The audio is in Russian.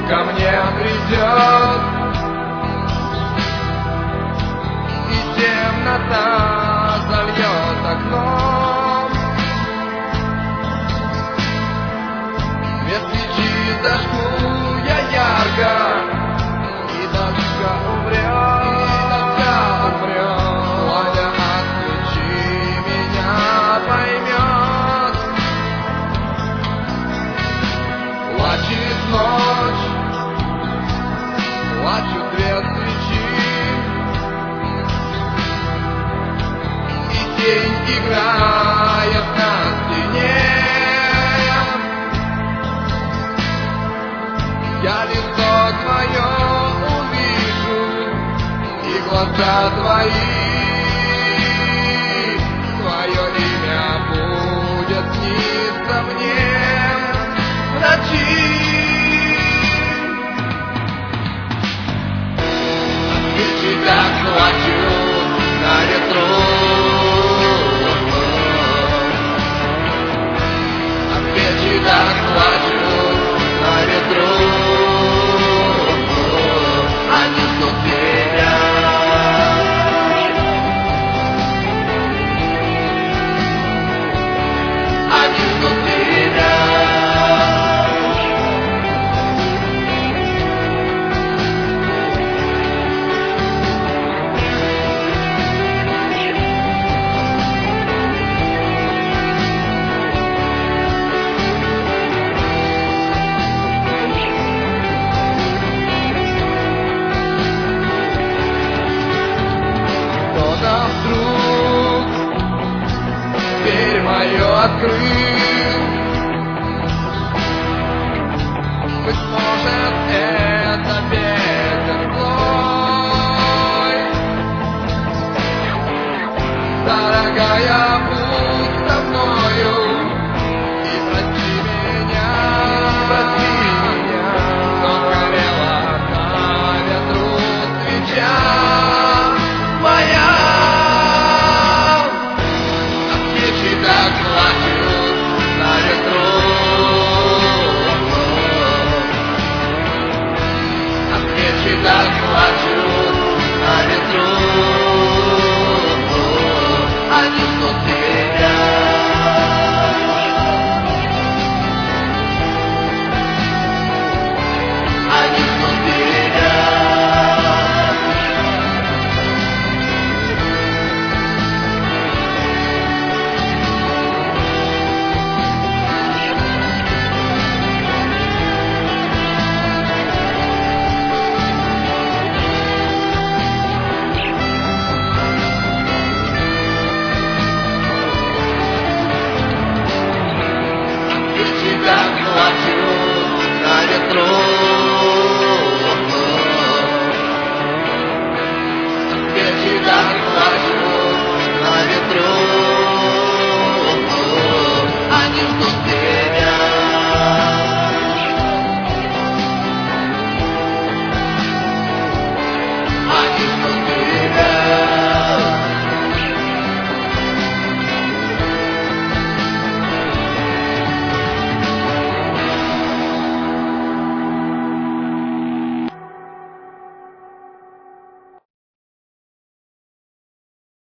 ко мне придет, и темнота зальет окно. Свет свечи зажгу я ярко, и тоска умрет. Пламя от свечи меня поймет. Плачет ночь, плачут две свечи, и тень играет на стене. Я лицо твое увижу, и глаза твои, твое имя будет сниться мне в ночи. А свечи так плачут на ветру, а свечи так плачут на ветру. Они ждут тебя. Они ждут тебя. Кто-то вдруг дверь мою открыл. Быть может, это ветер злой. Дорогая, будь со мною и прости меня. Но горела на ветру свеча моя. А свечи так плачут на ветру. А свечи так плачут на ветру. Они ждут тебя. Они ждут тебя. Свечи так плачут на ветру.